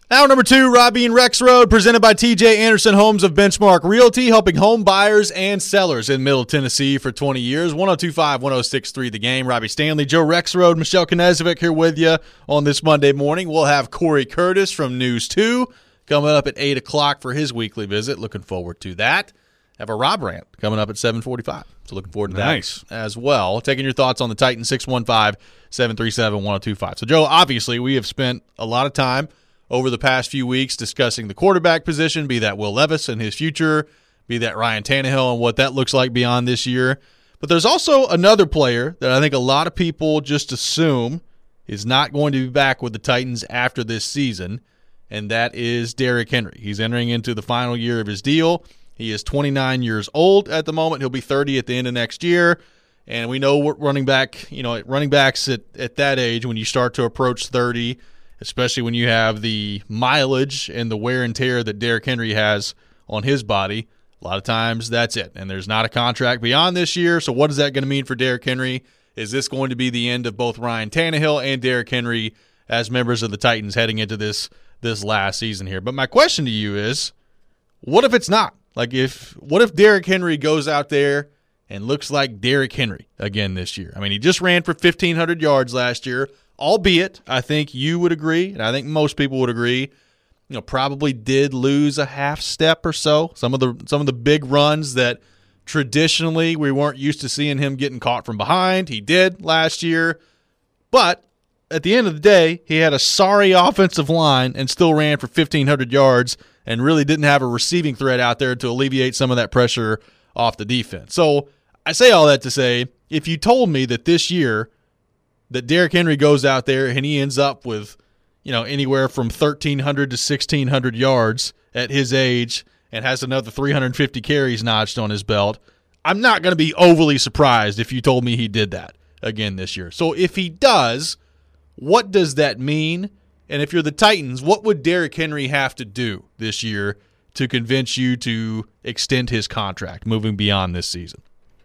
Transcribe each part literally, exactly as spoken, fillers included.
Hour number two, Robbie and Rex Road, presented by T J Anderson Homes of Benchmark Realty, helping home buyers and sellers in Middle Tennessee for twenty years. one oh two point five, one oh six point three The Game. Robbie Stanley, Joe Rex Road, Michelle Knezovic here with you on this Monday morning. We'll have Corey Curtis from News two coming up at eight o'clock for his weekly visit. Looking forward to that. Have a Rob rant coming up at seven forty-five. So looking forward to nice. that as well. Taking your thoughts on the Titans, six one five, seven three seven, one oh two five. So, Joe, obviously we have spent a lot of time over the past few weeks discussing the quarterback position, be that Will Levis and his future, be that Ryan Tannehill and what that looks like beyond this year. But there's also another player that I think a lot of people just assume is not going to be back with the Titans after this season, and that is Derrick Henry. He's entering into the final year of his deal. He is twenty-nine years old at the moment. He'll be thirty at the end of next year. And we know what running back, you know, running backs at, at that age, when you start to approach thirty, especially when you have the mileage and the wear and tear that Derrick Henry has on his body, a lot of times that's it. And there's not a contract beyond this year. So what is that going to mean for Derrick Henry? Is this going to be the end of both Ryan Tannehill and Derrick Henry as members of the Titans heading into this this last season here? But my question to you is, what if it's not? Like, if what if Derrick Henry goes out there and looks like Derrick Henry again this year? I mean, he just ran for fifteen hundred yards last year, albeit I think you would agree, and I think most people would agree, you know, probably did lose a half step or so. Some of the some of the big runs that traditionally we weren't used to seeing him getting caught from behind, he did last year. But at the end of the day, he had a sorry offensive line and still ran for fifteen hundred yards and really didn't have a receiving threat out there to alleviate some of that pressure off the defense. So I say all that to say, if you told me that this year that Derrick Henry goes out there and he ends up with, you know, anywhere from thirteen hundred to sixteen hundred yards at his age and has another three hundred fifty carries notched on his belt, I'm not going to be overly surprised if you told me he did that again this year. So if he does, what does that mean? And if you're the Titans, what would Derrick Henry have to do this year to convince you to extend his contract moving beyond this season?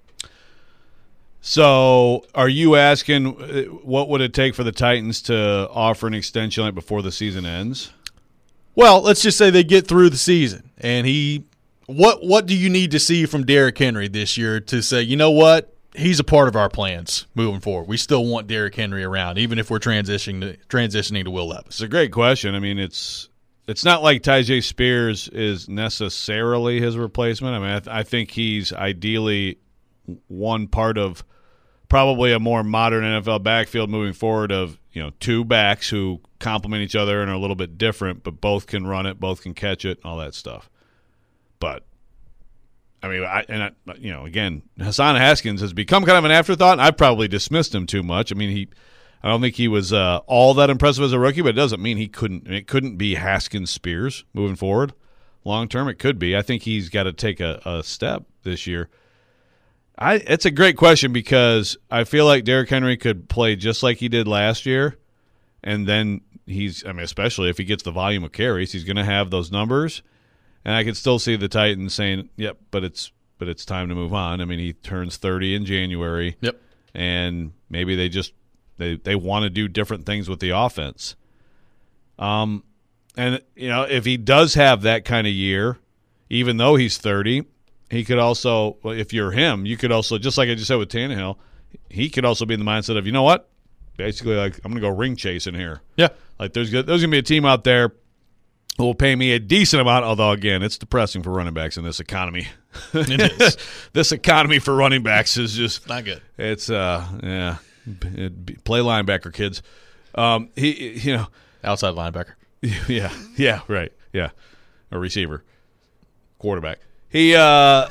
So are you asking what would it take for the Titans to offer an extension like before the season ends? Well, let's just say they get through the season, and he what what do you need to see from Derrick Henry this year to say, you know what, he's a part of our plans moving forward? We still want Derrick Henry around, even if we're transitioning to, transitioning to Will Levis. It's a great question. I mean, it's it's not like Tyjae Spears is necessarily his replacement. I mean, I, th- I think he's ideally one part of probably a more modern N F L backfield moving forward of, you know, two backs who complement each other and are a little bit different, but both can run it, both can catch it, all that stuff. But I mean, I, and I, you know, again, Hassan Haskins has become kind of an afterthought, and I've probably dismissed him too much. I mean, he, I don't think he was uh, all that impressive as a rookie, but it doesn't mean he couldn't. It couldn't be Haskins Spears moving forward, long term. It could be. I think he's got to take a, a step this year. I, it's a great question because I feel like Derrick Henry could play just like he did last year, and then he's, I mean, especially if he gets the volume of carries, he's going to have those numbers. And I could still see the Titans saying, "Yep, but it's but it's time to move on." I mean, he turns thirty in January. Yep. And maybe they just they, they want to do different things with the offense. Um, and you know, if he does have that kind of year, even though he's thirty, he could also, well, if you're him, you could also, just like I just said with Tannehill, he could also be in the mindset of, you know what, basically, like, I'm going to go ring chasing here. Yeah. Like there's there's going to be a team out there who will pay me a decent amount, although, again, it's depressing for running backs in this economy. It is. This economy for running backs is just not good. It's, uh, yeah, it, play linebacker, kids. Um, he, you know. Outside linebacker. Yeah, yeah, right, yeah. A receiver, quarterback. He, uh,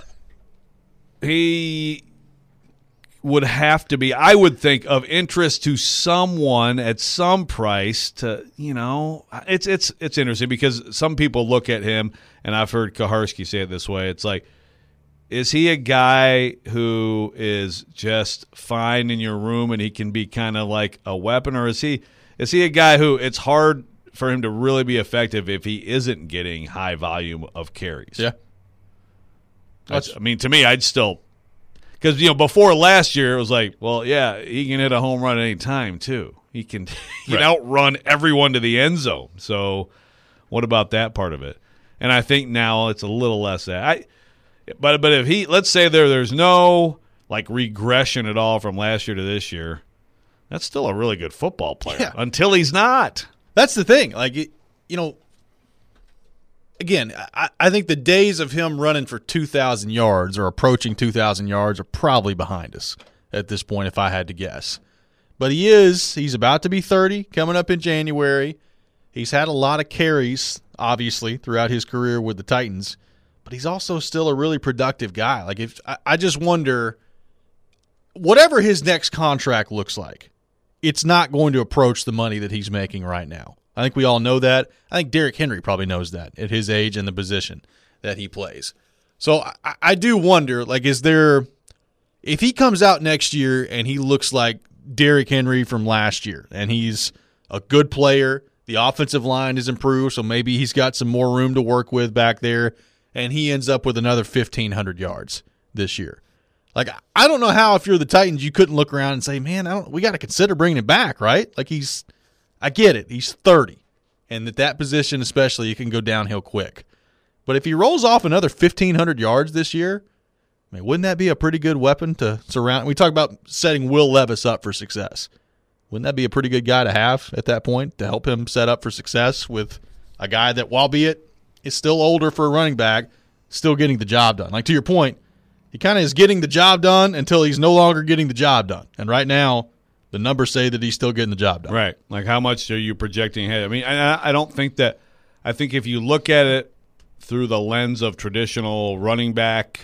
he would have to be, I would think, of interest to someone at some price to, you know, it's it's it's interesting because some people look at him, and I've heard Kaharski say it this way, it's like, is he a guy who is just fine in your room and he can be kind of like a weapon, or is he is he a guy who it's hard for him to really be effective if he isn't getting high volume of carries? Yeah. I mean, to me, I'd still – because, you know, before last year, it was like, well, yeah, he can hit a home run at any time, too. He can, he can right. outrun everyone to the end zone. So What about that part of it? And I think now it's a little less that. I, but but if he, let's say there there's no like regression at all from last year to this year, that's still a really good football player yeah. until he's not. That's the thing. Like, you know, again, I, I think the days of him running for two thousand yards or approaching two thousand yards are probably behind us at this point, if I had to guess. But he is. He's about to be thirty, coming up in January. He's had a lot of carries, obviously, throughout his career with the Titans. But he's also still a really productive guy. Like, if I, I just wonder, whatever his next contract looks like, it's not going to approach the money that he's making right now. I think we all know that. I think Derrick Henry probably knows that at his age and the position that he plays. So I, I do wonder, like, is there – if he comes out next year and he looks like Derrick Henry from last year and he's a good player, the offensive line is improved, so maybe he's got some more room to work with back there, and he ends up with another fifteen hundred yards this year. Like, I don't know how, if you're the Titans, you couldn't look around and say, man, I don't, we got to consider bringing him back, right? Like, he's – I get it. He's thirty, and at that position especially, it can go downhill quick. But if he rolls off another fifteen hundred yards this year, I mean, wouldn't that be a pretty good weapon to surround? We talk about setting Will Levis up for success. Wouldn't that be a pretty good guy to have at that point to help him set up for success with a guy that, albeit is still older for a running back, still getting the job done? Like, to your point, he kind of is getting the job done until he's no longer getting the job done. And right now, the numbers say that he's still getting the job done. Right. Like, how much are you projecting ahead? I mean, I, I don't think that – I think if you look at it through the lens of traditional running back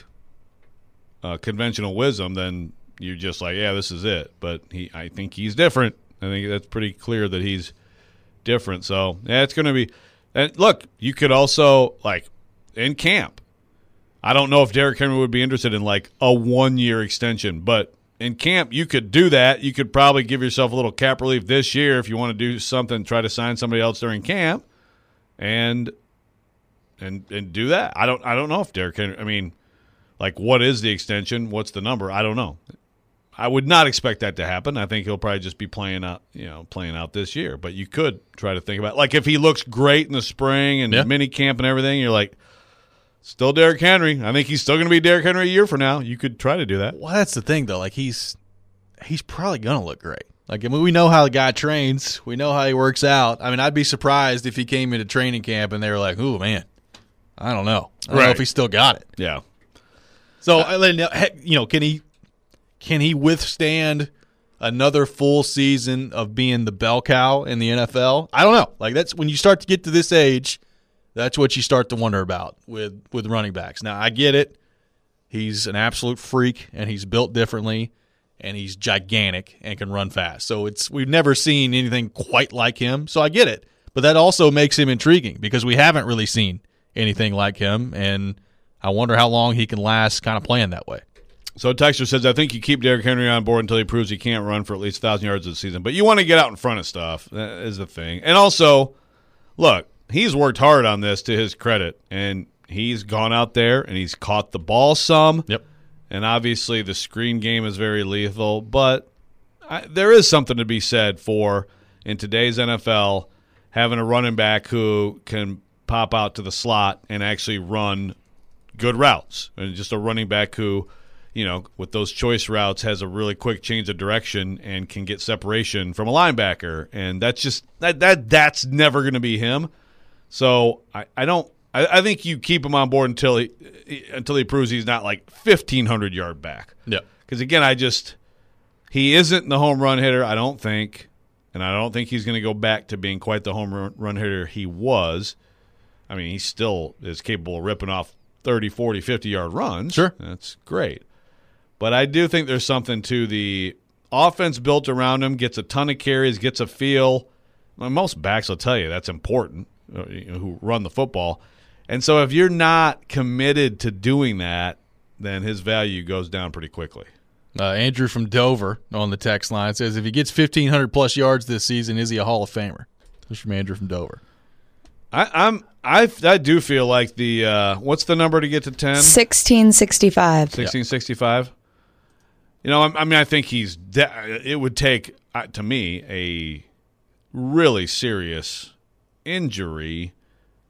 uh, conventional wisdom, then you're just like, yeah, this is it. But he, I think he's different. I think that's pretty clear that he's different. So, yeah, it's going to be – and look, you could also, like, in camp, I don't know if Derrick Henry would be interested in, like, a one-year extension. But in camp, you could do that. You could probably give yourself a little cap relief this year if you want to do something, try to sign somebody else during camp and and and do that. I don't I don't know if Derrick Henry – I mean, like, what is the extension? What's the number? I don't know. I would not expect that to happen. I think he'll probably just be playing out, you know, playing out this year. But you could try to think about it. Like, if he looks great in the spring and yeah. mini camp and everything, you're like, still Derrick Henry. I think he's still going to be Derrick Henry a year from now. You could try to do that. Well, that's the thing, though. Like, he's he's probably going to look great. Like, I mean, we know how the guy trains. We know how he works out. I mean, I'd be surprised if he came into training camp and they were like, "Ooh, man, I don't know. I don't right. know if he still got it." Yeah. So, uh, you know, can he can he withstand another full season of being the bell cow in the N F L? I don't know. Like, that's when you start to get to this age, that's what you start to wonder about with, with running backs. Now, I get it. He's an absolute freak, and he's built differently, and he's gigantic and can run fast. So it's we've never seen anything quite like him, so I get it. But that also makes him intriguing because we haven't really seen anything like him, and I wonder how long he can last kind of playing that way. So Texter says, I think you keep Derrick Henry on board until he proves he can't run for at least one thousand yards this season. But you want to get out in front of stuff. That is the thing. And also, look, he's worked hard on this to his credit, and he's gone out there and he's caught the ball some. Yep. And obviously the screen game is very lethal. But I, there is something to be said for, in today's N F L, having a running back who can pop out to the slot and actually run good routes. And just a running back who, you know, with those choice routes has a really quick change of direction and can get separation from a linebacker. And that's just that that that's never going to be him. So I, I don't I, I think you keep him on board until he until he proves he's not like fifteen hundred yard back. Yeah. Because again, I just he isn't the home run hitter, I don't think, and I don't think he's going to go back to being quite the home run, run hitter he was. I mean, he still is capable of ripping off thirty, forty, fifty yard runs. Sure. That's great. But I do think there's something to the offense built around him, gets a ton of carries, gets a feel. Well, most backs will tell you that's important, you know, who run the football. And so if you're not committed to doing that, then his value goes down pretty quickly. Uh, Andrew from Dover on the text line says, if he gets fifteen hundred plus yards this season, is he a Hall of Famer? This is from Andrew from Dover. I, I'm I I do feel like the uh, what's the number to get to ten? Sixteen sixty five. Sixteen sixty five. You know, I, I mean, I think he's. De- it would take uh, to me a really serious injury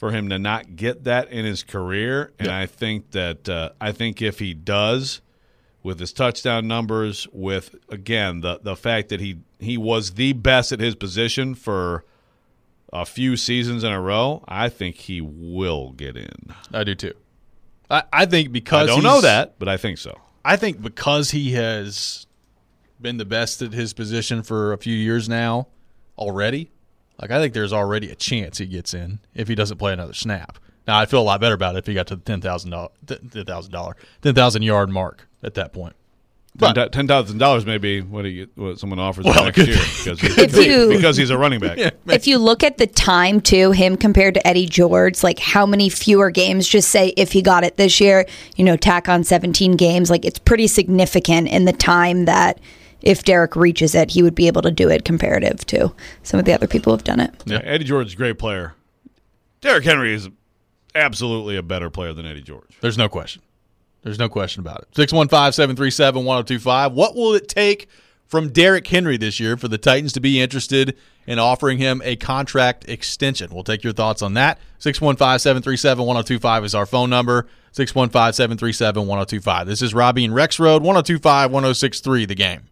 for him to not get that in his career. And yeah. I think that uh, I think if he does, with his touchdown numbers, with, again, the, the fact that he, he was the best at his position for a few seasons in a row, I think he will get in. I do too. I, I think because I don't know that, but I think so. I think because he has been the best at his position for a few years now already, like I think there's already a chance he gets in if he doesn't play another snap. Now, I'd feel a lot better about it if he got to the ten thousand dollars, ten thousand dollars, ten thousand yard mark at that point. But ten thousand dollars may be what, he, what someone offers well, next year because, he's, If you- because he's a running back. yeah, If you look at the time, too, him compared to Eddie George, like how many fewer games, just say if he got it this year, you know, tack on seventeen games, like it's pretty significant in the time that if Derek reaches it, he would be able to do it comparative to some of the other people who have done it. Yeah, Eddie George is a great player. Derrick Henry is absolutely a better player than Eddie George. There's no question. There's no question about it. six one five, seven three seven, one oh two five. What will it take from Derrick Henry this year for the Titans to be interested in offering him a contract extension? We'll take your thoughts on that. six one five, seven three seven, one oh two five is our phone number. six one five, seven three seven, one oh two five. This is Robbie and Rex Road, one oh two five, one oh six three, The Game.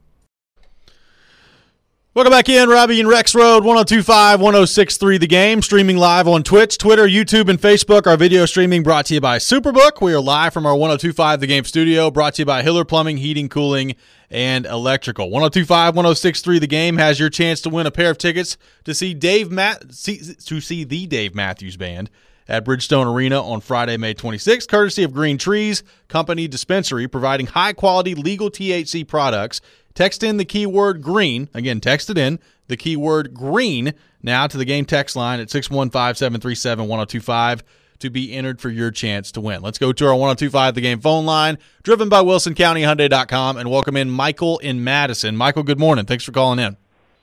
Welcome back in, Robbie and Rex Road, one oh two five, one oh six three, The Game. Streaming live on Twitch, Twitter, YouTube, and Facebook. Our video streaming brought to you by Superbook. We are live from our one oh two five The Game studio, brought to you by Hiller Plumbing, Heating, Cooling, and Electrical. one oh two five, one oh six three, The Game has your chance to win a pair of tickets to see Dave Matt see, to see the Dave Matthews Band at Bridgestone Arena on Friday, May twenty-sixth, courtesy of Green Trees Company Dispensary, providing high-quality legal T H C products. Text in the keyword green. Again, text it in, the keyword green, now to the Game text line at six one five, seven three seven, one oh two five to be entered for your chance to win. Let's go to our one oh two five The Game phone line, driven by Wilson County Hyundai dot com, and welcome in Michael in Madison. Michael, good morning. Thanks for calling in.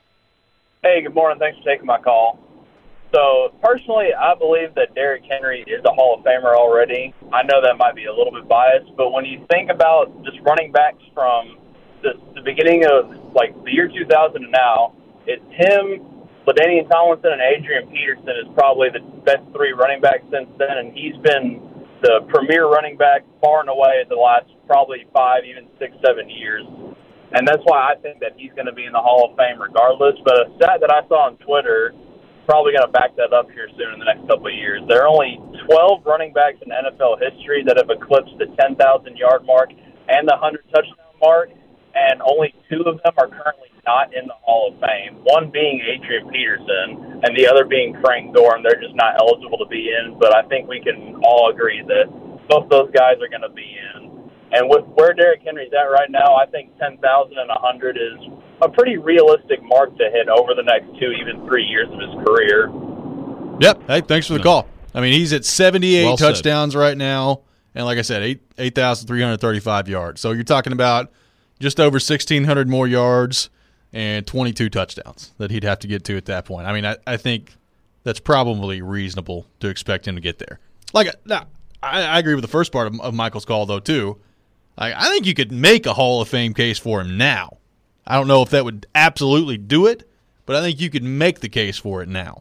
Hey, good morning. Thanks for taking my call. So, personally, I believe that Derrick Henry is a Hall of Famer already. I know that might be a little bit biased, but when you think about just running backs from the, the beginning of, like, the year two thousand and now, it's him, LaDainian Tomlinson, and Adrian Peterson is probably the best three running backs since then, and he's been the premier running back far and away the last probably five, even six, seven years. And that's why I think that he's going to be in the Hall of Fame regardless. But a stat that I saw on Twitter, probably going to back that up here soon in the next couple of years. There are only twelve running backs in N F L history that have eclipsed the ten thousand yard mark and the one hundred touchdown mark, and only two of them are currently not in the Hall of Fame, one being Adrian Peterson and the other being Frank Gore, and they're just not eligible to be in. But I think we can all agree that both those guys are going to be in. And with where Derrick Henry's at right now, I think ten thousand and one hundred is a pretty realistic mark to hit over the next two, even three years of his career. Yep. Hey, thanks for the call. I mean, he's at seventy-eight Well said. touchdowns right now, and like I said, eight eight thousand three hundred thirty-five yards. So you're talking about just over sixteen hundred more yards and twenty-two touchdowns that he'd have to get to at that point. I mean, I, I think that's probably reasonable to expect him to get there. Like, now, I, I agree with the first part of, of Michael's call, though, too. Like, I think you could make a Hall of Fame case for him now. I don't know if that would absolutely do it, but I think you could make the case for it now.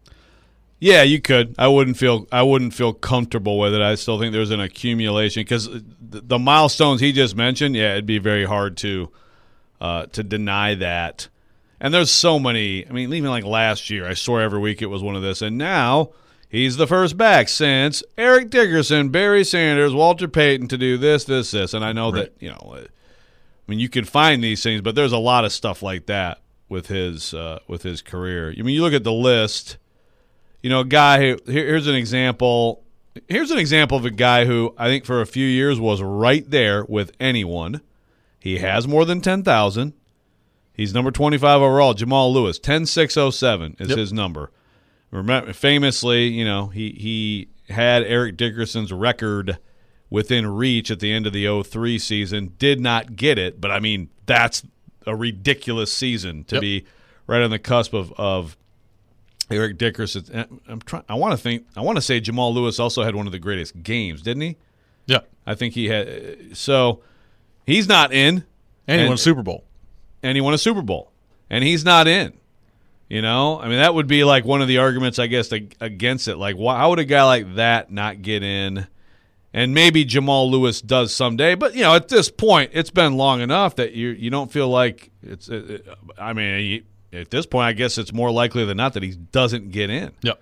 Yeah, you could. I wouldn't feel. I wouldn't feel comfortable with it. I still think there's an accumulation because the, the milestones he just mentioned. Yeah, it'd be very hard to uh, to deny that. And there's so many. I mean, even like last year, I swore every week it was one of this. And now he's the first back since Eric Dickerson, Barry Sanders, Walter Payton to do this, this, this. And I know Right. that you know. I mean, you can find these things, but there's a lot of stuff like that with his uh, with his career. I mean, you look at the list. You know, a guy who here, here's an example. Here's an example of a guy who I think for a few years was right there with anyone. He has more than ten thousand. He's number twenty-five overall. Jamal Lewis, ten six oh seven is Yep. his number. Remember, famously, you know, he he had Eric Dickerson's record within reach at the end of the oh three season. Did not get it, but I mean that's a ridiculous season to Yep. be right on the cusp of of. Eric Dickerson. I'm trying. I want to think. I want to say Jamal Lewis also had one of the greatest games, didn't he? Yeah. I think he had. So he's not in, And he won a Super Bowl. and he won a Super Bowl, and he's not in. You know, I mean, that would be like one of the arguments, I guess, against it. Like, why, how would a guy like that not get in? And maybe Jamal Lewis does someday, but you know, at this point, it's been long enough that you you don't feel like it's. It, I mean, at this point, I guess it's more likely than not that he doesn't get in. Yep.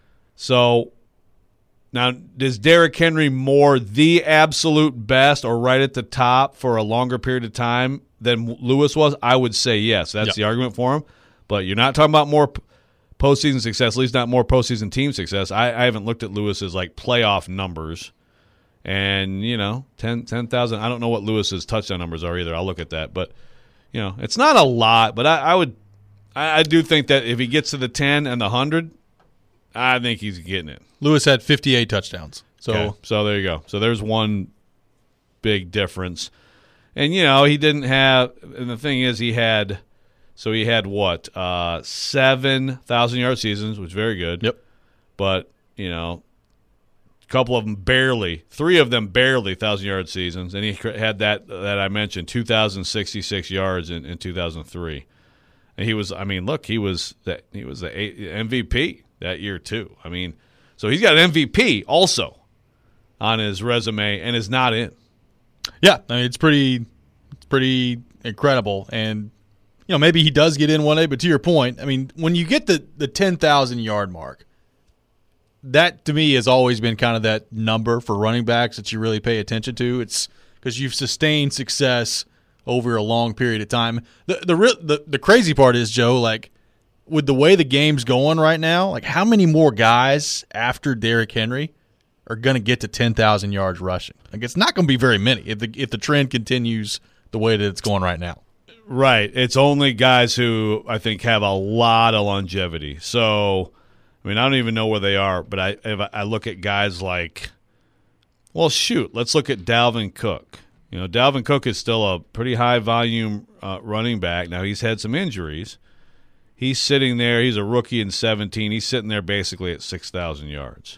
So now, is Derrick Henry more the absolute best or right at the top for a longer period of time than Lewis was? I would say yes. That's yep. the argument for him. But you're not talking about more postseason success, at least not more postseason team success. I, I haven't looked at Lewis's like playoff numbers. And, you know, ten thousand. I don't know what Lewis's touchdown numbers are either. I'll look at that. But, you know, it's not a lot. But I, I would I, I do think that if he gets to the ten and the one hundred, I think he's getting it. Lewis had fifty-eight touchdowns. So, okay. So there you go. So there's one big difference. And, you know, he didn't have – and the thing is he had – so he had what? Uh, seven thousand-yard seasons, which is very good. Yep. But, you know – a couple of them barely, three of them barely thousand-yard seasons, and he had that that I mentioned, two thousand sixty-six yards in, in two thousand three. And he was, I mean, look, he was that he was the M V P that year too. I mean, so he's got an M V P also on his resume and is not in. Yeah, I mean, it's pretty, it's pretty incredible, and you know maybe he does get in one day. But to your point, I mean, when you get the the ten thousand yard mark. That, to me, has always been kind of that number for running backs that you really pay attention to. It's because you've sustained success over a long period of time. The the, real, the the crazy part is, Joe, like, with the way the game's going right now, like, how many more guys after Derrick Henry are going to get to ten thousand yards rushing? Like, it's not going to be very many if the, if the trend continues the way that it's going right now. Right. It's only guys who, I think, have a lot of longevity. So – I mean, I don't even know where they are, but I if I look at guys like, well, shoot, let's look at Dalvin Cook. You know, Dalvin Cook is still a pretty high-volume uh, running back. Now, he's had some injuries. He's sitting there. He's a rookie in seventeen. He's sitting there basically at six thousand yards.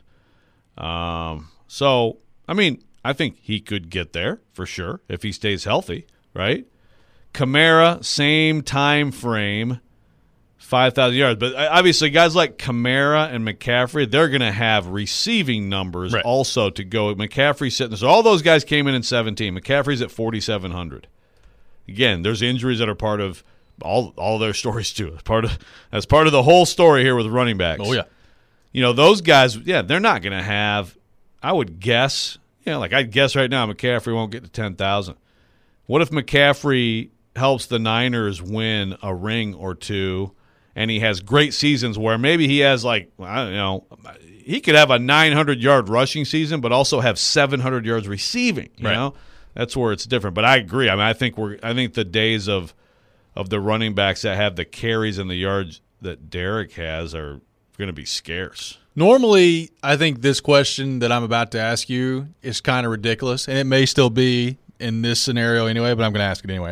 Um, so, I mean, I think he could get there for sure if he stays healthy, right? Kamara, same time frame. five thousand yards. But obviously, guys like Kamara and McCaffrey, they're going to have receiving numbers right. also to go. McCaffrey's sitting there. So all those guys came in in seventeen. McCaffrey's at forty-seven hundred. Again, there's injuries that are part of all all their stories, too. That's part of, that's part of the whole story here with running backs. Oh, yeah. You know, those guys, yeah, they're not going to have, I would guess, you know, like I'd guess right now McCaffrey won't get to ten thousand. What if McCaffrey helps the Niners win a ring or two? And he has great seasons where maybe he has like, I don't know, he could have a nine hundred yard rushing season, but also have seven hundred yards receiving. You right. know, that's where it's different. But I agree. I mean, I think we're, I think the days of, of the running backs that have the carries and the yards that Derrick has are going to be scarce. Normally, I think this question that I'm about to ask you is kind of ridiculous, and it may still be in this scenario anyway, but I'm going to ask it anyway.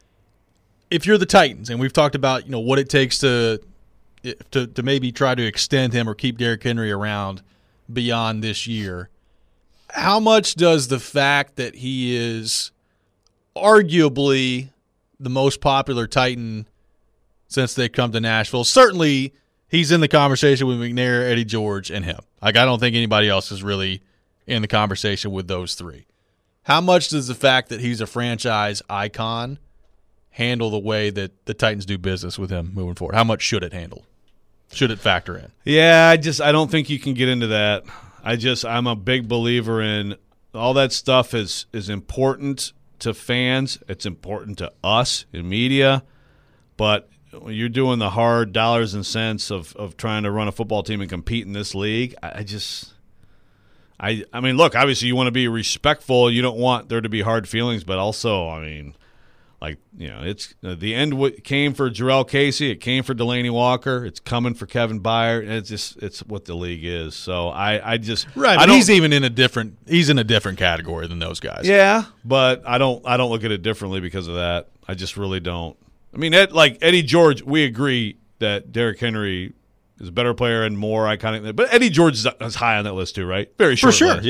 If you're the Titans, and we've talked about, you know, what it takes to to to maybe try to extend him or keep Derrick Henry around beyond this year, how much does the fact that he is arguably the most popular Titan since they come to Nashville, certainly he's in the conversation with McNair, Eddie George, and him. Like, I don't think anybody else is really in the conversation with those three. How much does the fact that he's a franchise icon handle the way that the Titans do business with him moving forward? How much should it handle? Should it factor in? Yeah, I just I don't think you can get into that. I just I'm a big believer in all that stuff is is important to fans. It's important to us in media, but when you're doing the hard dollars and cents of, of trying to run a football team and compete in this league, I, I just I I mean, look, obviously you want to be respectful. You don't want there to be hard feelings, but also, I mean, like, you know, it's uh, the end w- came for Jarrell Casey. It came for Delaney Walker. It's coming for Kevin Byard. It's just it's what the league is. So I, I just right. I But he's even in a different he's in a different category than those guys. Yeah, but I don't I don't look at it differently because of that. I just really don't. I mean, Ed, like Eddie George, we agree that Derrick Henry is a better player and more iconic. But Eddie George is, is high on that list too, right? Very short for sure. list. Yeah.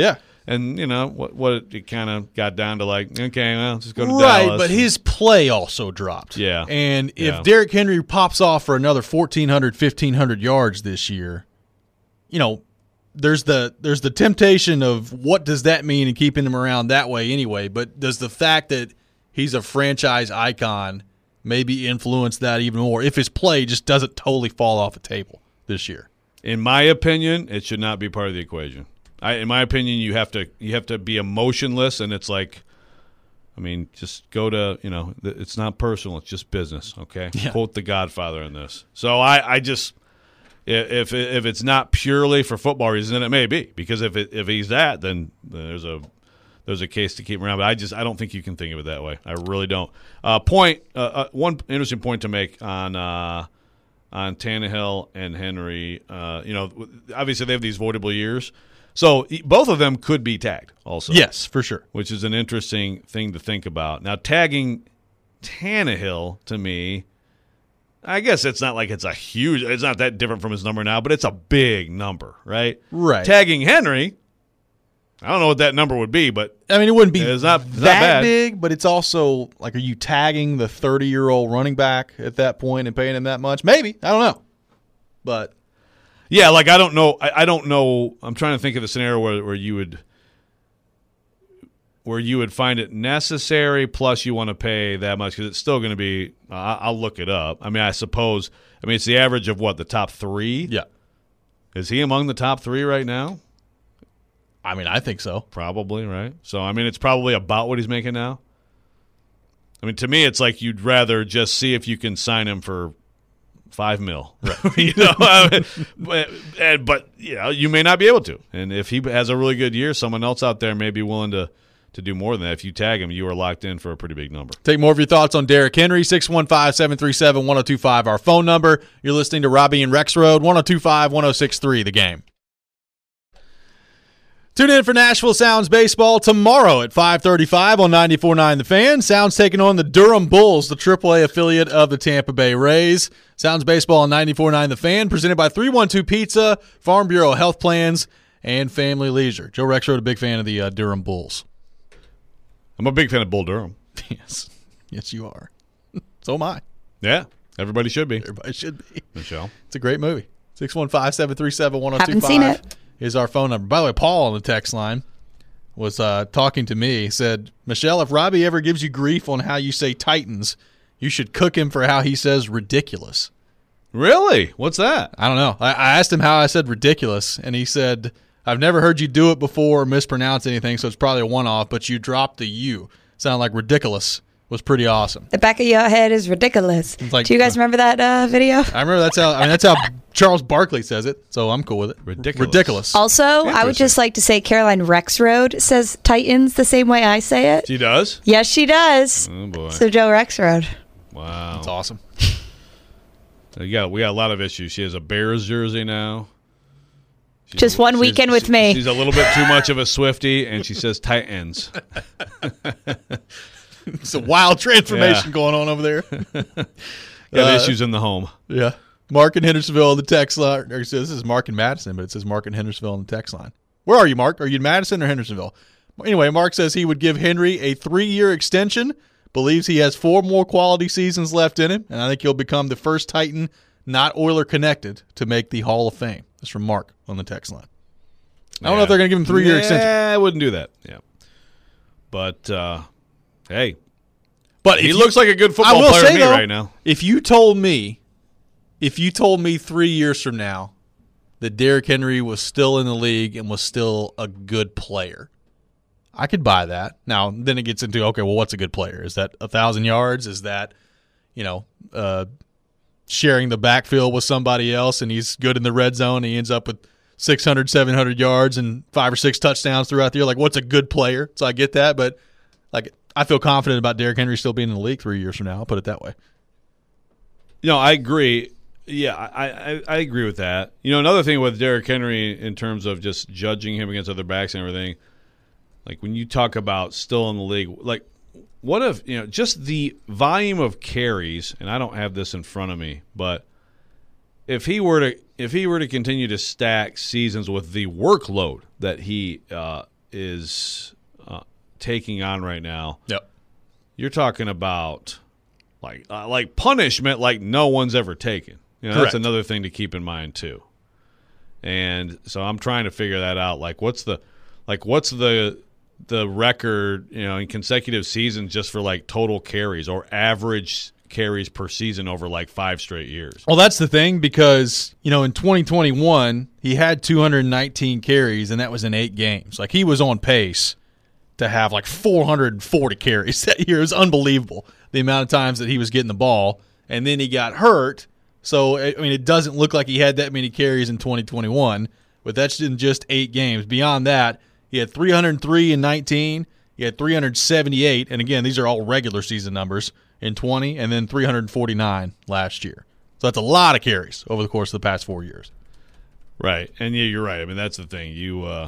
And, you know, what what it kind of got down to like, okay, well, just go to right, Dallas. but his play also dropped. Yeah. And if Yeah. Derrick Henry pops off for another fourteen hundred, fifteen hundred yards this year, you know, there's the there's the temptation of what does that mean and keeping him around that way anyway. But does the fact that he's a franchise icon maybe influence that even more if his play just doesn't totally fall off the table this year? In my opinion, it should not be part of the equation. I, in my opinion, you have to you have to be emotionless, and it's like, I mean, just go to, you know, it's not personal, it's just business, okay? Yeah. Quote The Godfather in this. So I, I just, if if it's not purely for football reasons, then it may be, because if it, if he's that, then there's a there's a case to keep him around. But I just I don't think you can think of it that way. I really don't. Uh, point uh, uh, one interesting point to make on. Uh, on Tannehill and Henry. Uh, you know, obviously they have these voidable years. So both of them could be tagged also. Yes, for sure. Which is an interesting thing to think about. Now, tagging Tannehill, to me, I guess it's not like it's a huge – it's not that different from his number now, but it's a big number, right? Right. Tagging Henry, I don't know what that number would be, but I mean, it wouldn't be it's not, it's not that bad. big, but it's also like, are you tagging the thirty-year-old running back at that point and paying him that much? Maybe. I don't know. But yeah, like I don't know. I, I don't know. I'm trying to think of the scenario where, where you would where you would find it necessary. Plus, you want to pay that much because it's still going to be. Uh, I'll look it up. I mean, I suppose. I mean, it's the average of what, the top three. yeah, Is he among the top three right now? I mean, I think so. Probably, right? So, I mean, it's probably about what he's making now. I mean, to me, it's like you'd rather just see if you can sign him for five mil, right? you know, I mean, but, and, but you know, you may not be able to. And if he has a really good year, someone else out there may be willing to to do more than that. If you tag him, you are locked in for a pretty big number. Take more of your thoughts on Derrick Henry, six one five, seven three seven, one oh two five, our phone number. You're listening to Robbie and Rex Road, one oh two five, one oh six three, The Game. Tune in for Nashville Sounds Baseball tomorrow at five thirty-five on ninety-four point nine The Fan. Sounds taking on the Durham Bulls, the triple A affiliate of the Tampa Bay Rays. Sounds Baseball on ninety-four point nine The Fan, presented by three one two Pizza, Farm Bureau Health Plans, and Family Leisure. Joe Rexrode, a big fan of the uh, Durham Bulls. I'm a big fan of Bull Durham. Yes. Yes, you are. So am I. Yeah, everybody should be. Everybody should be. Michelle. It's a great movie. six one five, seven three seven, one oh two five. Haven't seen it. Is our phone number. By the way, Paul on the text line was uh, talking to me. He said, Michelle, if Robbie ever gives you grief on how you say Titans, you should cook him for how he says ridiculous. Really? What's that? I don't know. I, I asked him how I said ridiculous, and he said, I've never heard you do it before or mispronounce anything, so it's probably a one-off, but you dropped the U. Sounded like ridiculous. Was pretty awesome. The back of your head is ridiculous. Like, Do you guys remember that uh, video? I remember that's how I mean that's how Charles Barkley says it, so I'm cool with it. Ridiculous. Ridiculous. Also, I would Interesting. just like to say Caroline Rexroad says Titans the same way I say it. She does? Yes, she does. Oh, boy. So Joe Rexroad. Wow. That's awesome. We got, we got a lot of issues. She has a Bears jersey now. She's Just a- one she's- weekend with she- me. She's a little bit too much of a Swiftie, and she says Titans. It's a wild transformation Yeah. going on over there. Got Uh, issues in the home. Yeah. Mark in Hendersonville on the text line. Or it says, this is Mark in Madison, but it says Mark in Hendersonville on the text line. Where are you, Mark? Are you in Madison or Hendersonville? Anyway, Mark says he would give Henry a three-year extension, believes he has four more quality seasons left in him, and I think he'll become the first Titan not Oiler connected to make the Hall of Fame. That's from Mark on the text line. I don't know if they're going to give him a three-year yeah, extension. I wouldn't do that. Yeah. But, uh, hey, But he if looks you, like a good I football will player say, to me though, right now. If you told me, if you told me three years from now that Derrick Henry was still in the league and was still a good player, I could buy that. Now, then it gets into, okay, well, what's a good player? Is that a thousand yards? Is that, you know, uh, sharing the backfield with somebody else and he's good in the red zone and he ends up with six hundred, seven hundred yards and five or six touchdowns throughout the year? Like, what's a good player? So I get that, but like, I feel confident about Derrick Henry still being in the league three years from now. I'll put it that way. You know, I agree. Yeah, I, I, I agree with that. You know, another thing with Derrick Henry in terms of just judging him against other backs and everything, like when you talk about still in the league, like what if, you know, just the volume of carries, and I don't have this in front of me, but if he were to if he were to continue to stack seasons with the workload that he uh, is uh, taking on right now. Yep. You're talking about like uh, like punishment like no one's ever taken. You know, that's another thing to keep in mind too. And so I'm trying to figure that out. Like, what's the like what's the the record, you know, in consecutive seasons just for like total carries or average carries per season over like five straight years? Well, that's the thing, because, you know, in twenty twenty-one, he had two hundred nineteen carries, and that was in eight games. Like, he was on pace to have like four hundred forty carries that year. It was unbelievable, the amount of times that he was getting the ball. And then he got hurt. So, I mean, it doesn't look like he had that many carries in twenty twenty-one, but that's in just eight games. Beyond that, he had three hundred three in nineteen. He had three hundred seventy-eight. And, again, these are all regular season numbers in twenty, and then three hundred forty-nine last year. So that's a lot of carries over the course of the past four years. Right. And, yeah, you're right. I mean, that's the thing. You uh,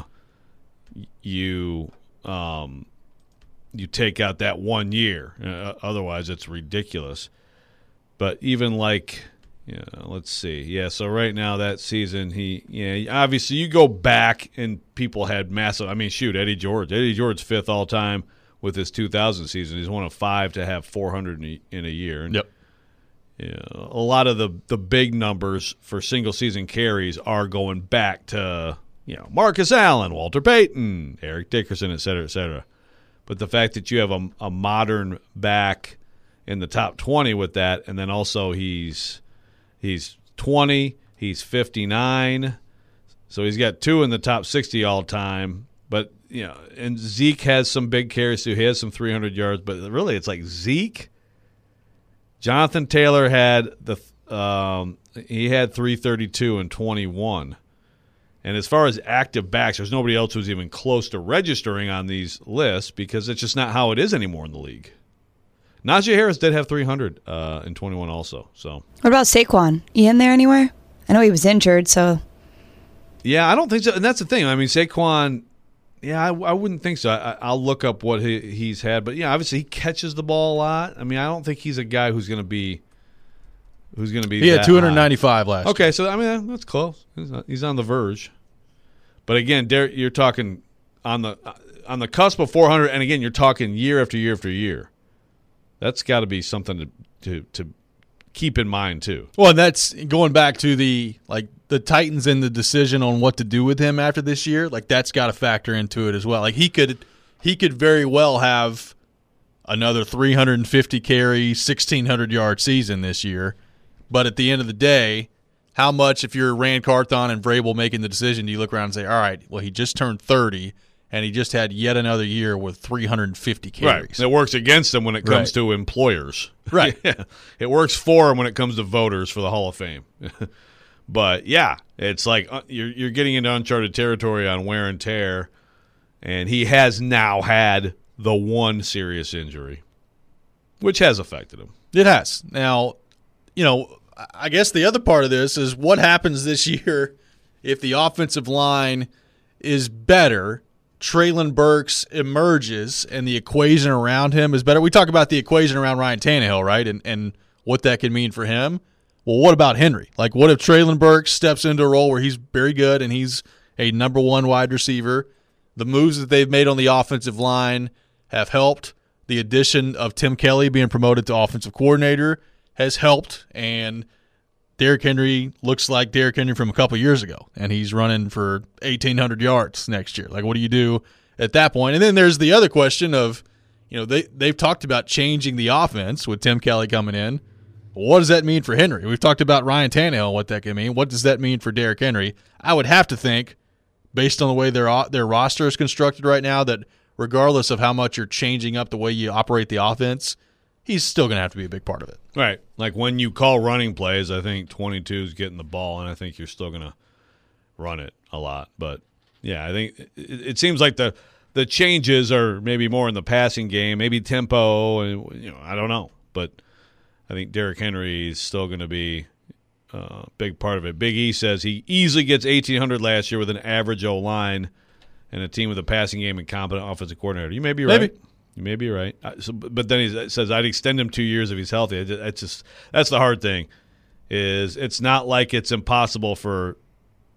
you um, you take out that one year. Uh, otherwise, it's ridiculous. But even like – yeah, let's see. Yeah, so right now that season, he, yeah, obviously you go back and people had massive. I mean, shoot, Eddie George. Eddie George fifth all time with his two thousand season. He's one of five to have four hundred in a, in a year. And, yep. Yeah, a lot of the the big numbers for single season carries are going back to, you know, Marcus Allen, Walter Payton, Eric Dickerson, et cetera, et cetera. But the fact that you have a, a modern back in the top twenty with that, and then also he's He's twenty. He's fifty-nine. So he's got two in the top sixty all time. But, you know, and Zeke has some big carries too. He has some three hundred yards. But really, it's like Zeke. Jonathan Taylor had the um, he had three thirty-two and twenty-one. And as far as active backs, there's nobody else who's even close to registering on these lists because it's just not how it is anymore in the league. Najee Harris did have three hundred uh, in twenty-one also. So what about Saquon? He in there anywhere? I know he was injured, so. Yeah, I don't think so. And that's the thing. I mean, Saquon, yeah, I, I wouldn't think so. I, I'll look up what he, he's had. But, yeah, obviously he catches the ball a lot. I mean, I don't think he's a guy who's going to be who's going to be He had that two ninety-five high. last Okay, year. so, I mean, that's close. He's, not, he's on the verge. But, again, Derek, you're talking on the on the cusp of four hundred. And, again, you're talking year after year after year. That's got to be something to, to to keep in mind too. Well, and that's going back to the like the Titans and the decision on what to do with him after this year. Like that's got to factor into it as well. Like he could he could very well have another three hundred fifty carry, sixteen hundred yard season this year. But at the end of the day, how much if you're Rand Carthon and Vrabel making the decision, do you look around and say, all right, well he just turned thirty. And he just had yet another year with three hundred fifty carries. Right. It works against him when it comes right. to employers. Right. Yeah. It works for him when it comes to voters for the Hall of Fame. But, yeah, it's like uh, you're, you're getting into uncharted territory on wear and tear. And he has now had the one serious injury, which has affected him. It has. Now, you know, I guess the other part of this is what happens this year if the offensive line is better. Treylon Burks emerges and the equation around him is better. We talk about the equation around Ryan Tannehill, right, and and what that can mean for him. Well, what about Henry? Like, what if Treylon Burks steps into a role where he's very good and he's a number one wide receiver? The moves that they've made on the offensive line have helped. The addition of Tim Kelly being promoted to offensive coordinator has helped, and Derrick Henry looks like Derrick Henry from a couple years ago, and he's running for eighteen hundred yards next year. Like, what do you do at that point? And then there's the other question of, you know, they, they've talked about changing the offense with Tim Kelly coming in. Well, what does that mean for Henry? We've talked about Ryan Tannehill and what that can mean. What does that mean for Derrick Henry? I would have to think, based on the way their their roster is constructed right now, that regardless of how much you're changing up the way you operate the offense, he's still going to have to be a big part of it. Right. Like when you call running plays, I think twenty-two is getting the ball, and I think you're still going to run it a lot. But, yeah, I think it, it seems like the the changes are maybe more in the passing game, maybe tempo, and you know, I don't know. But I think Derrick Henry is still going to be a big part of it. Big E says he easily gets eighteen hundred last year with an average O-line and a team with a passing game and competent offensive coordinator. You may be right. Maybe. You may be right. So, but then he says, I'd extend him two years if he's healthy. It's just, that's the hard thing, is it's not like it's impossible for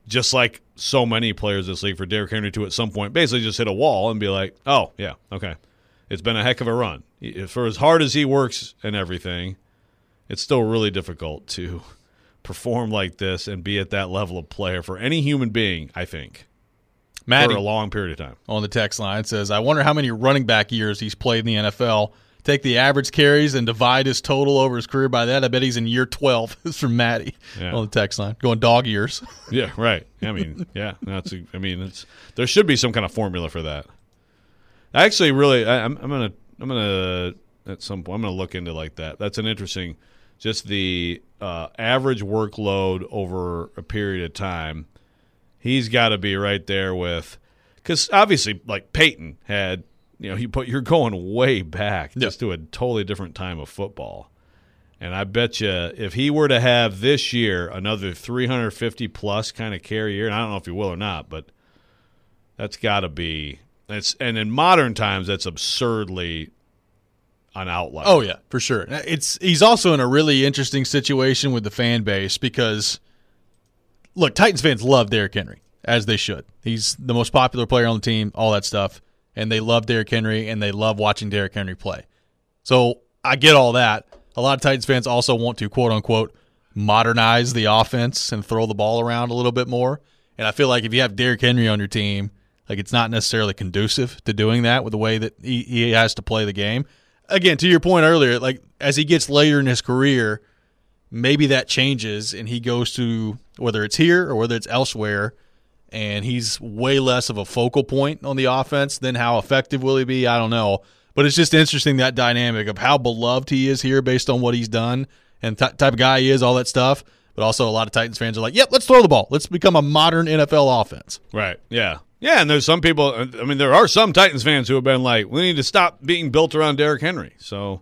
just like so many players this league, for Derrick Henry to at some point basically just hit a wall and be like, oh, yeah, okay. It's been a heck of a run. For as hard as he works and everything, it's still really difficult to perform like this and be at that level of player for any human being, I think, Maddie, for a long period of time. On the text line says, I wonder how many running back years he's played in the N F L. Take the average carries and divide his total over his career by that. I bet he's in year twelve. This is from Maddie yeah. on the text line. Going dog years. Yeah, right. I mean, yeah. That's. A, I mean, it's there should be some kind of formula for that. I actually really, I, I'm, I'm gonna, I'm gonna at some point, I'm gonna look into like that. That's an interesting, just the uh, average workload over a period of time. He's got to be right there with, because obviously, like Peyton had. You know, he put you're going way back just yep. to a totally different time of football. And I bet you if he were to have this year another three hundred fifty plus kind of carry year, and I don't know if he will or not, but that's got to be it's and in modern times that's absurdly an outlier. Oh yeah, for sure. It's he's also in a really interesting situation with the fan base because look, Titans fans love Derrick Henry, as they should. He's the most popular player on the team, all that stuff. And they love Derrick Henry, and they love watching Derrick Henry play. So I get all that. A lot of Titans fans also want to, quote-unquote, modernize the offense and throw the ball around a little bit more. And I feel like if you have Derrick Henry on your team, like it's not necessarily conducive to doing that with the way that he, he has to play the game. Again, to your point earlier, like as he gets later in his career, maybe that changes, and he goes to, whether it's here or whether it's elsewhere, and he's way less of a focal point on the offense. Then how effective will he be? I don't know. But it's just interesting, that dynamic of how beloved he is here based on what he's done and t- type of guy he is, all that stuff. But also a lot of Titans fans are like, yep, let's throw the ball. Let's become a modern N F L offense. Right, yeah. Yeah, and there's some people, I mean, there are some Titans fans who have been like, we need to stop being built around Derrick Henry. So,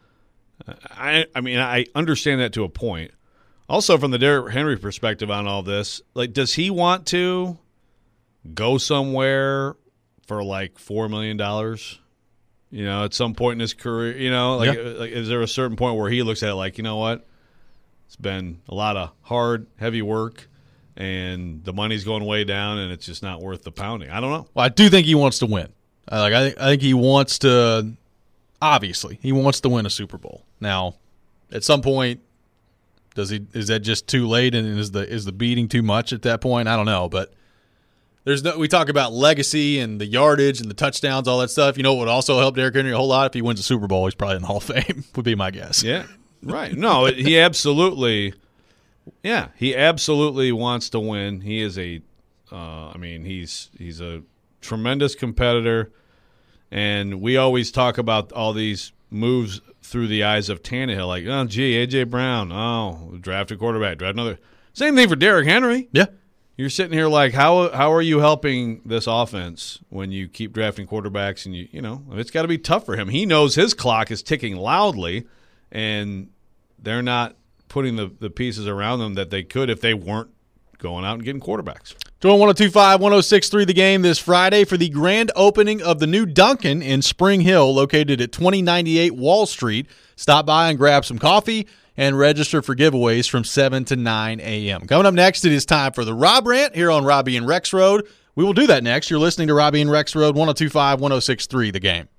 I, I mean, I understand that to a point. Also, from the Derrick Henry perspective on all this, like, does he want to go somewhere for like four million dollars? You know, at some point in his career, you know, like, yeah. like, is there a certain point where he looks at it like, you know what, it's been a lot of hard, heavy work, and the money's going way down, and it's just not worth the pounding? I don't know. Well, I do think he wants to win. I like, I think, I think he wants to. Obviously, he wants to win a Super Bowl. Now, at some point. Does he? Is that just too late, and is the is the beating too much at that point? I don't know, but there's no. We talk about legacy and the yardage and the touchdowns, all that stuff. You know what would also help Derrick Henry a whole lot? If he wins a Super Bowl, he's probably in the Hall of Fame. Would be my guess. Yeah, right. No, he absolutely. Yeah, he absolutely wants to win. He is a. Uh, I mean, he's he's a tremendous competitor, and we always talk about all these moves through the eyes of Tannehill, like, oh, gee, A J. Brown, oh, draft a quarterback, draft another. Same thing for Derrick Henry. Yeah. You're sitting here like, how how are you helping this offense when you keep drafting quarterbacks and, you you know, it's got to be tough for him. He knows his clock is ticking loudly, and they're not putting the, the pieces around them that they could if they weren't going out and getting quarterbacks. Join one oh two five, one oh six three The Game this Friday for the grand opening of the new Dunkin' in Spring Hill, located at twenty ninety-eight Wall Street. Stop by and grab some coffee and register for giveaways from seven to nine a.m. Coming up next, it is time for the Rob Rant here on Robbie and Rex Road. We will do that next. You're listening to Robbie and Rex Road, one oh two five, one oh six three The Game.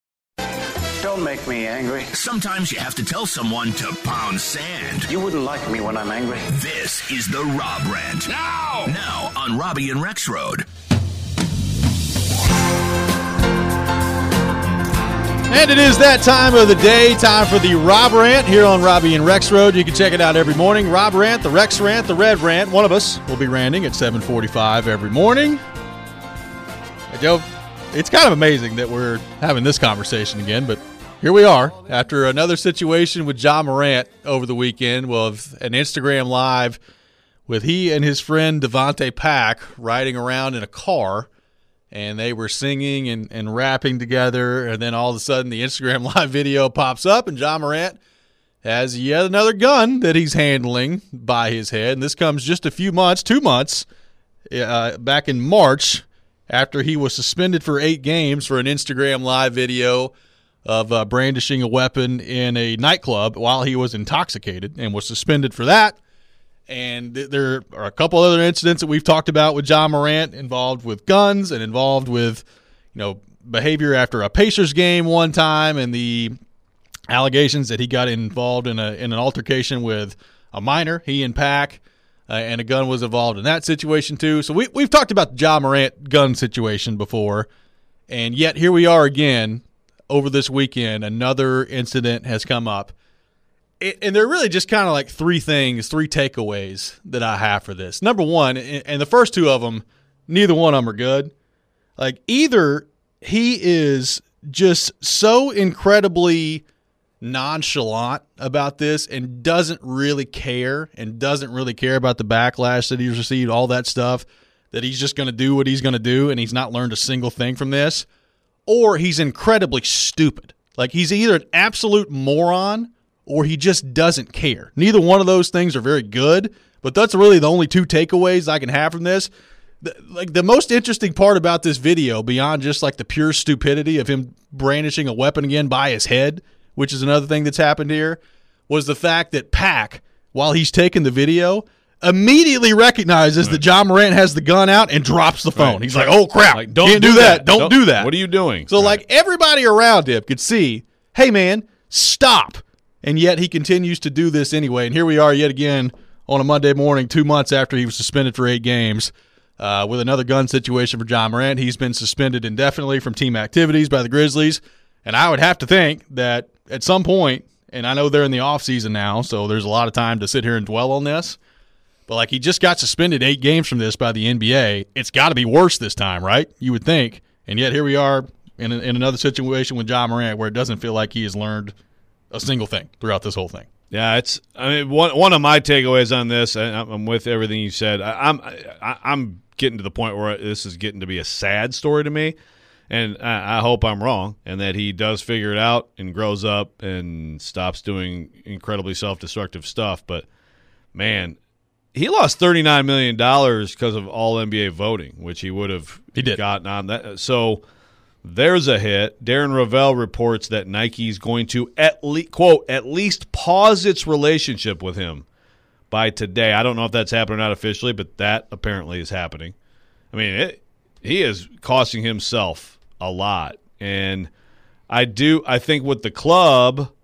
Don't make me angry. Sometimes you have to tell someone to pound sand. You wouldn't like me when I'm angry. This is the Rob Rant. Now! Now on Robbie and Rex Road. And it is that time of the day, time for the Rob Rant here on Robbie and Rex Road. You can check it out every morning. Rob Rant, the Rex Rant, the Red Rant. One of us will be ranting at seven forty-five every morning. Hey, Joe, it's kind of amazing that we're having this conversation again, but here we are after another situation with Ja Morant over the weekend. We'll have an Instagram Live with he and his friend Devontae Pack riding around in a car, and they were singing and, and rapping together, and then all of a sudden the Instagram Live video pops up, and Ja Morant has yet another gun that he's handling by his head, and this comes just a few months, two months, uh, back in March, after he was suspended for eight games for an Instagram Live video of uh, brandishing a weapon in a nightclub while he was intoxicated, and was suspended for that. And th- there are a couple other incidents that we've talked about with Ja Morant involved with guns and involved with, you know, behavior after a Pacers game one time, and the allegations that he got involved in a in an altercation with a minor, he and Pac, uh, and a gun was involved in that situation too. So we we've talked about the Ja Morant gun situation before, and yet here we are again over this weekend. Another incident has come up. And they're really just kind of like three things, three takeaways that I have for this. Number one, and the first two of them, neither one of them are good. Like, either he is just so incredibly nonchalant about this and doesn't really care and doesn't really care about the backlash that he's received, all that stuff, that he's just going to do what he's going to do and he's not learned a single thing from this, or he's incredibly stupid. Like, he's either an absolute moron or he just doesn't care. Neither one of those things are very good, but that's really the only two takeaways I can have from this. The, like the most interesting part about this video, beyond just like the pure stupidity of him brandishing a weapon again by his head, which is another thing that's happened here, was the fact that Pac, while he's taking the video, immediately recognizes right. that Ja Morant has the gun out and drops the phone. Right. He's like, oh, crap, like, don't can't do, do that. that. Don't, don't do that. What are you doing? So, right. like, everybody around him could see, hey, man, stop. And yet he continues to do this anyway. And here we are yet again on a Monday morning, two months after he was suspended for eight games, uh, with another gun situation for Ja Morant. He's been suspended indefinitely from team activities by the Grizzlies. And I would have to think that at some point, and I know they're in the offseason now, so there's a lot of time to sit here and dwell on this, but like he just got suspended eight games from this by the N B A. It's got to be worse this time, right? You would think. And yet here we are in, a, in another situation with Ja Morant where it doesn't feel like he has learned a single thing throughout this whole thing. Yeah, it's. I mean, one one of my takeaways on this, and I'm with everything you said. I, I'm I, I'm getting to the point where this is getting to be a sad story to me, and I, I hope I'm wrong, and that he does figure it out and grows up and stops doing incredibly self-destructive stuff. But man, he lost thirty-nine million dollars because of all N B A voting, which he would have he did. gotten on that. So. There's a hit. Darren Ravel reports that Nike's going to at least, quote, at least pause its relationship with him by today. I don't know if that's happened or not officially, but that apparently is happening. I mean, it, he is costing himself a lot. And I do, I think with the club,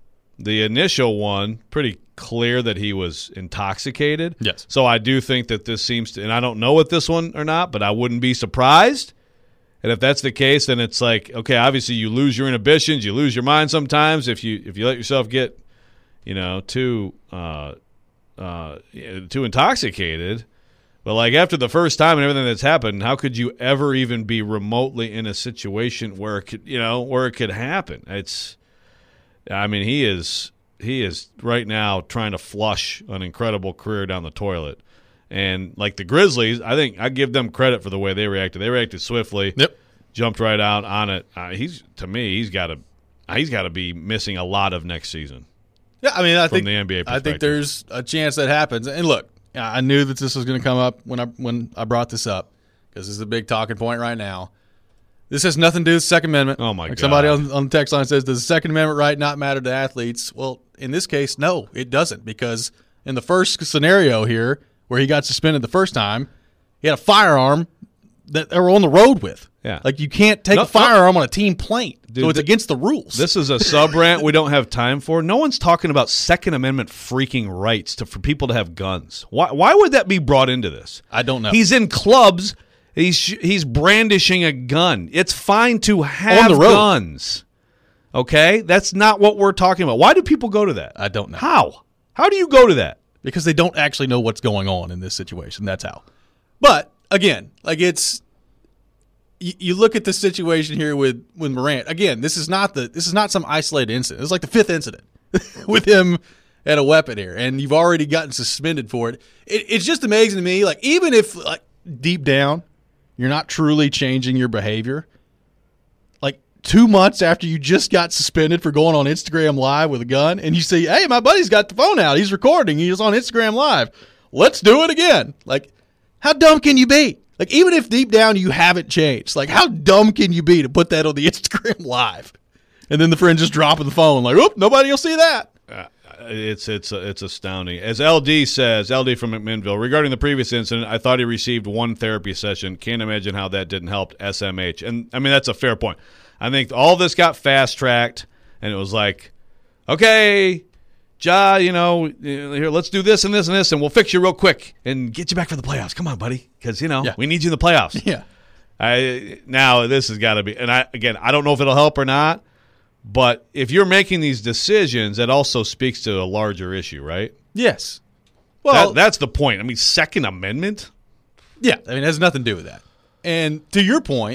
the initial one, pretty clear that he was intoxicated. Yes. So I do think that this seems to, and I don't know with this one or not, but I wouldn't be surprised. And if that's the case, then it's like, okay, obviously you lose your inhibitions, you lose your mind sometimes if you if you let yourself get, you know, too uh, uh, too intoxicated. But like after the first time and everything that's happened, how could you ever even be remotely in a situation where it could, you know, where it could happen? It's, I mean, he is he is right now trying to flush an incredible career down the toilet. And like the Grizzlies, I think I give them credit for the way they reacted. They reacted swiftly. Yep. Jumped right out on it. Uh, he's to me, he's got to he's got to be missing a lot of next season. Yeah, I mean, I from think the N B A I think there's a chance that happens. And look, I knew that this was going to come up when I when I brought this up because this is a big talking point right now. This has nothing to do with the Second Amendment. Oh my like God! Somebody on, on the text line says, "Does the Second Amendment right not matter to athletes?" Well, in this case, no, it doesn't, because in the first scenario here, where he got suspended the first time, he had a firearm that they were on the road with. Yeah. Like, you can't take no, a firearm no. on a team plane. Dude, so it's th- against the rules. This is a sub-rant we don't have time for. No one's talking about Second Amendment freaking rights to for people to have guns. Why Why would that be brought into this? I don't know. He's in clubs. He's he's brandishing a gun. It's fine to have on the road. guns. Okay? That's not what we're talking about. Why do people go to that? I don't know. How? How do you go to that? Because they don't actually know what's going on in this situation. That's how. But, again, like it's you, you look at the situation here with, with Morant. Again, this is not the this is not some isolated incident. It's like the fifth incident with him and a weapon here, and you've already gotten suspended for it. it. It's just amazing to me. Like, even if like deep down you're not truly changing your behavior, like two months after you just got suspended for going on Instagram Live with a gun, and you say, hey, my buddy's got the phone out. He's recording. He's on Instagram Live. Let's do it again. Like, how dumb can you be? Like, even if deep down you haven't changed, like, how dumb can you be to put that on the Instagram Live? And then the friend just dropping the phone, like, oop, nobody will see that. Uh, it's it's it's astounding. As L D says, L D from McMinnville, regarding the previous incident, I thought he received one therapy session. Can't imagine how that didn't help S M H. And, I mean, that's a fair point. I think all this got fast-tracked, and it was like, okay, Ja, you know, here, let's do this and this and this, and we'll fix you real quick and get you back for the playoffs. Come on, buddy, because, you know, yeah. we need you in the playoffs. Yeah. I Now, this has got to be – and, I again, I don't know if it'll help or not, but if you're making these decisions, that also speaks to a larger issue, right? Yes. Well, that, that's the point. I mean, Second Amendment? Yeah, I mean, it has nothing to do with that. And to your point,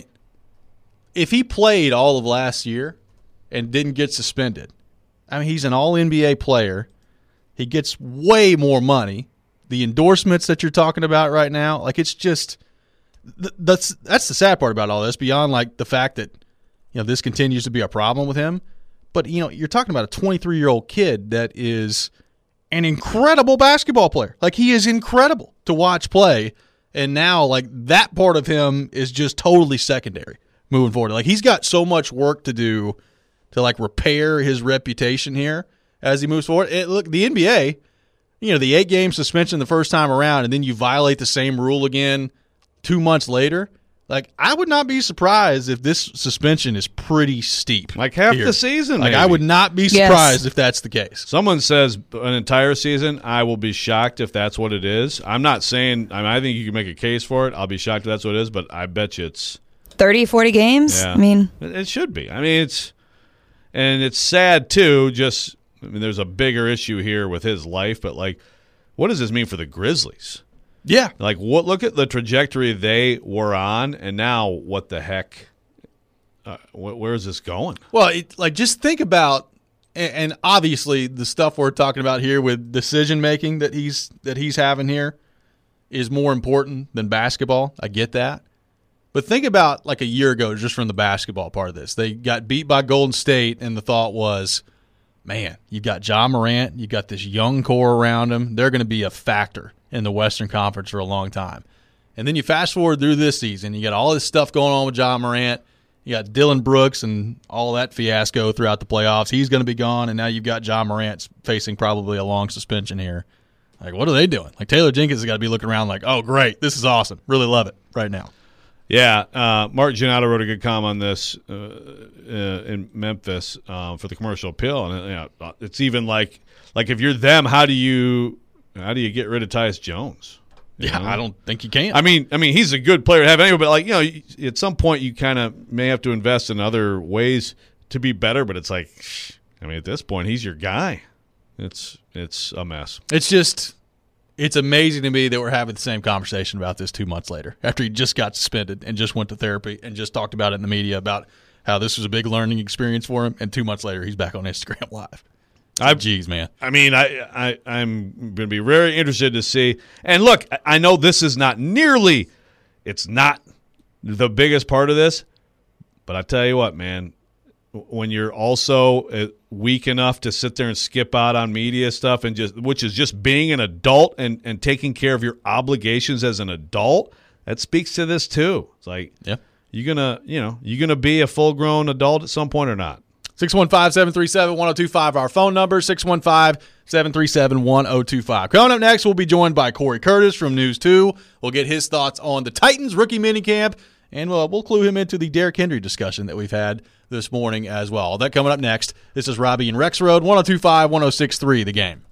if he played all of last year and didn't get suspended, I mean, he's an all N B A player. He gets way more money. The endorsements that you're talking about right now, like it's just th- that's that's the sad part about all this. Beyond like the fact that you know this continues to be a problem with him, but you know you're talking about a twenty-three year old kid that is an incredible basketball player. Like he is incredible to watch play, and now like that part of him is just totally secondary moving forward. Like he's got so much work to do to like repair his reputation here as he moves forward. It, look, the N B A, you know, the eight game suspension the first time around, and then you violate the same rule again two months later. Like, I would not be surprised if this suspension is pretty steep. Like half here. the season, Like, maybe. I would not be surprised yes. if that's the case. Someone says an entire season, I will be shocked if that's what it is. I'm not saying, I mean, I think you can make a case for it. I'll be shocked if that's what it is, but I bet you it's thirty, forty games? Yeah. I mean, it should be. I mean, it's, and it's sad too, just, I mean, there's a bigger issue here with his life, but like, what does this mean for the Grizzlies? Yeah. Like, what? Look at the trajectory they were on, and now what the heck? Uh, wh- where is this going? Well, it, like, just think about, and, and obviously the stuff we're talking about here with decision making that he's that he's having here is more important than basketball. I get that. But think about like a year ago, just from the basketball part of this. They got beat by Golden State, and the thought was, man, you've got Ja Morant, you've got this young core around him. They're going to be a factor in the Western Conference for a long time. And then you fast forward through this season, you got all this stuff going on with Ja Morant. You got Dylan Brooks and all that fiasco throughout the playoffs. He's going to be gone, and now you've got Ja Morant facing probably a long suspension here. Like, what are they doing? Like, Taylor Jenkins has got to be looking around like, oh, great, this is awesome. Really love it right now. Yeah, uh, Mark Giannotto wrote a good column on this uh, uh, in Memphis uh, for the Commercial Appeal, and you know, it's even like like if you're them, how do you how do you get rid of Tyus Jones? You yeah, know? I don't think you can. I mean, I mean, he's a good player to have anyway, but like you know, at some point you kind of may have to invest in other ways to be better. But it's like, I mean, at this point, he's your guy. It's it's a mess. It's just. It's amazing to me that we're having the same conversation about this two months later after he just got suspended and just went to therapy and just talked about it in the media about how this was a big learning experience for him. And two months later, he's back on Instagram Live. I, geez, man. I mean, I, I, I'm going to be very interested to see. And look, I know this is not nearly, it's not the biggest part of this, but I tell you what, man, when you're also weak enough to sit there and skip out on media stuff and just, which is just being an adult and, and taking care of your obligations as an adult, that speaks to this too. It's like, yeah, you gonna, you know, you gonna be a full grown adult at some point or not? six one five, seven three seven, one oh two five, our phone number, six one five, seven three seven, one oh two five. Coming up next, we'll be joined by Corey Curtis from News two. We'll get his thoughts on the Titans rookie minicamp, and we'll, we'll clue him into the Derrick Henry discussion that we've had this morning as well. All that coming up next. This is Robbie and Rex Road, one oh two five, one oh six three, The Game.